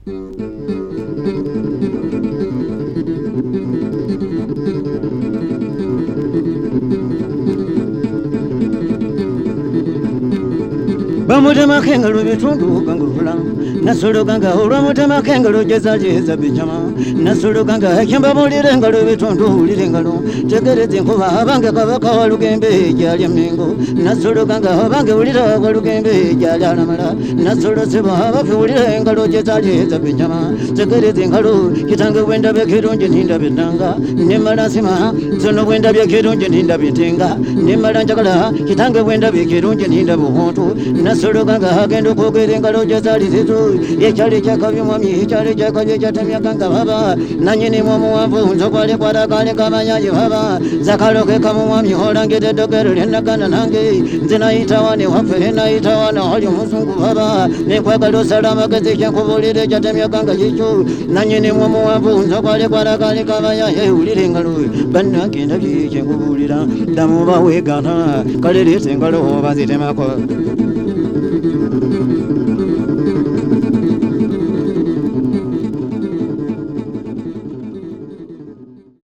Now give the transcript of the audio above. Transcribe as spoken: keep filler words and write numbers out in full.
Bamutema kangaroo bitundu kangurula nasolo kanga olwamutema kangaroo jeza jeza bichama nasolo kanga kyamba mulire ngalo bitundu ulire ngalo tegereze nkuba abange kabaka walugembe jali mingo nasolo kanga abange ulira walugembe jali alamala nasolo seba abafe ulire ngalo jeza jeza bichama tegereze ngalo kitange wenda bekirunje ninda bitanga nemala sima zono wenda bekirunje ninda bitinga nemala njagala kitange wenda bekirunje ninda buhontu nasolo kanga hagendo kogere ngalo jazali zizo yechali chakavyo mwami chali chakavyo chatamya kanga baba nanyini mwamu wambu nzokwale kwara kale kamanyaji baba zakaloke kamu mwami holangete dokero lenakana nange nzina itawane wafere na itawana hali musungu baba nekwagalo salama keze chankubulire chatamya kanga jicho nanyini mwamu wambu nzokwale kwara kale kamanyaji ulire ngalo banna kenda kiche kubulira damu bawe gana kalere sengalo bazitemako